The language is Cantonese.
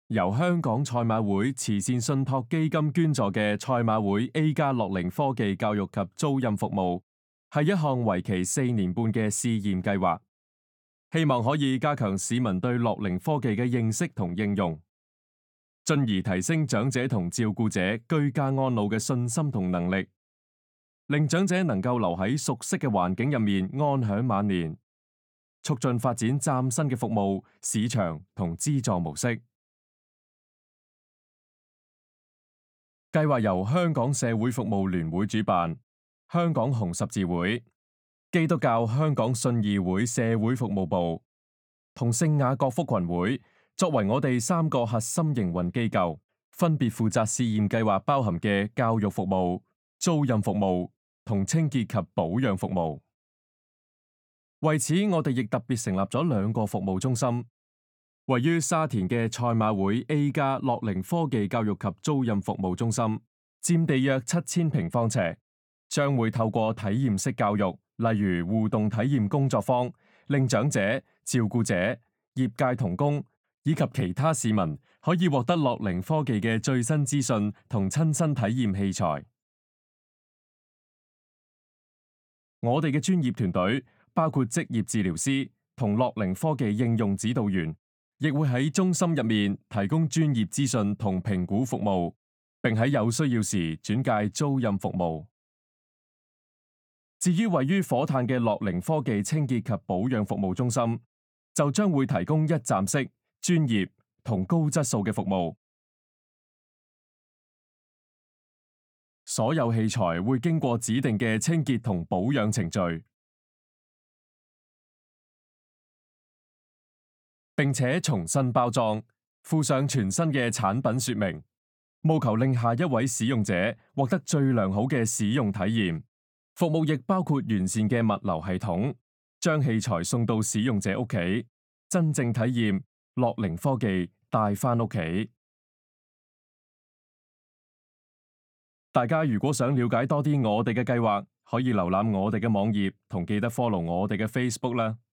由香港賽馬會慈善信託基金捐助嘅賽馬會 A+ 樂齡科技教育及租賃服務，係一項為期4年半嘅試驗計劃，希望可以加強市民對樂齡科技嘅認識同應用，進而提升長者同照顧者居家安老嘅信心同能力，令長者能夠留喺熟悉嘅環境入面安享晚年，促進發展嶄新嘅服務市場同資助模式。計劃由香港社會服務聯會主辦，香港紅十字會、基督教香港信義會社會服務部同聖雅各福群會作為我哋3個核心營運機構，分別負責試驗計劃包含嘅教育服務、租賃服務同清潔及保養服務。為此，我哋亦特別成立咗2個服務中心。位於沙田嘅賽馬會 A+ 樂齡科技教育及租賃服務中心，佔地約7000平方尺，將會透過體驗式教育，例如互動體驗工作坊，令長者、照顧者、業界同工以及其他市民可以獲得樂齡科技嘅最新資訊同親身體驗器材。我哋嘅專業團隊包括職業治療師同樂齡科技應用指導員，亦會喺中心入面提供專業資訊同評估服務，並喺有需要時轉介租賃服務。至於位於火炭嘅樂齡科技清潔及保養服務中心，就將會提供一站式、專業同高質素嘅服務。所有器材會經過指定嘅清潔同保養程序，並且重新包裝，附上全新嘅產品說明，務求令下一位使用者獲得最良好嘅使用體驗。服務亦包括完善嘅物流系統，將器材送到使用者屋企，真正體驗樂齡科技帶返屋企。大家如果想了解多啲我哋嘅計劃，可以瀏覽我哋嘅網頁同記得 follow 我哋嘅 Facebook 啦。